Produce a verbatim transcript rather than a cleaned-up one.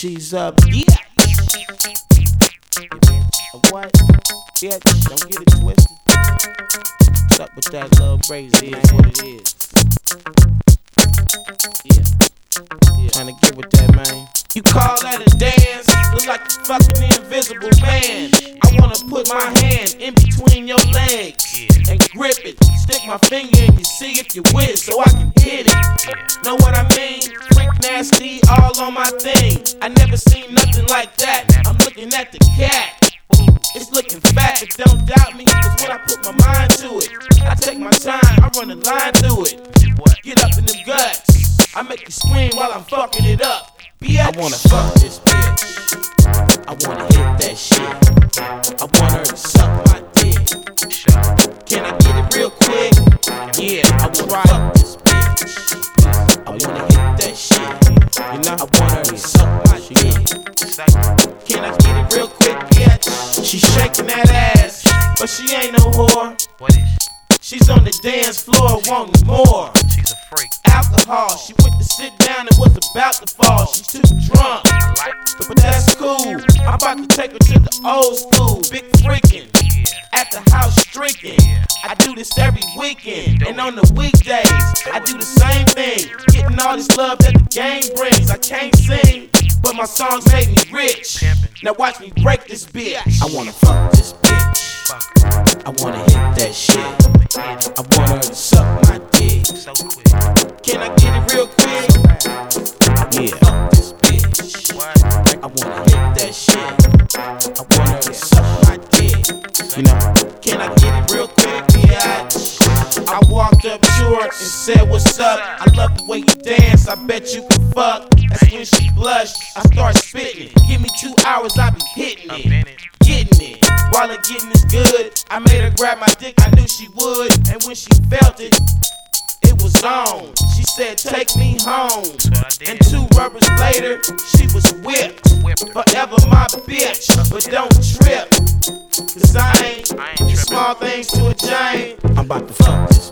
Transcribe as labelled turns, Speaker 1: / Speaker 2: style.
Speaker 1: She's a bitch. A what? Bitch, don't get it twisted. What's up with that little razor, man? What it is. Yeah. Yeah. Tryna get with that, man. You call that a dance? Look like you fucking the invisible man. I wanna put my hand in between your legs and grip it. Stick my finger in you, see if you win, so I can hit it. Know what I mean? Freak nasty, all on my thing. I never seen nothing like that. I'm looking at the cat. It's looking fat, but don't doubt me, cause when I put my mind to it, I take my time, I run a line through it. Get up in them guts, I make you scream while I'm fucking it up. Bitch. I wanna fuck this bitch, I wanna hit that shit, I want her to suck my dick. Can I get it real quick? Yeah, I wanna fuck this bitch, I wanna hit that shit, you know, I want her to suck my dick. Can I get it real quick, bitch? She shaking that ass, but she ain't no whore.
Speaker 2: What is she?
Speaker 1: She's on the dance floor wanting more.
Speaker 2: She's a freak.
Speaker 1: Alcohol, she went to sit down and was about to fall. She's too drunk,
Speaker 2: I like it.
Speaker 1: but that's cool. I'm about to take her to the old school, big freaking.
Speaker 2: Yeah.
Speaker 1: At the house streaking.
Speaker 2: Yeah.
Speaker 1: I do this every weekend, and on the weekdays I do the same thing. Getting all this love that the game brings. I can't sing, but my songs made me rich. Now watch me break this bitch. I wanna fuck this bitch, I wanna hit that shit, I want her to suck my dick.
Speaker 2: So quick.
Speaker 1: Can I get it real quick? Yeah. Fuck this bitch,
Speaker 2: What?
Speaker 1: I wanna hit that shit, I want her to suck my dick. You know, can I get it real quick, bitch? I walked up to her and said, what's up? I love the way you dance, I bet you can fuck. That's when she blushed, I start spitting. Give me two hours, I be hitting
Speaker 2: I'm in
Speaker 1: it,
Speaker 2: it.
Speaker 1: getting it. While it getting is good, I made her grab my dick, I knew she would. And when she felt it, it was on. She said, take me home.
Speaker 2: So I did.
Speaker 1: And two rubbers later, she was whipped.
Speaker 2: Whipped her.
Speaker 1: Forever my bitch, but don't trip, cause I ain't,
Speaker 2: I ain't tripping.
Speaker 1: small things to a giant. I'm about to fuck this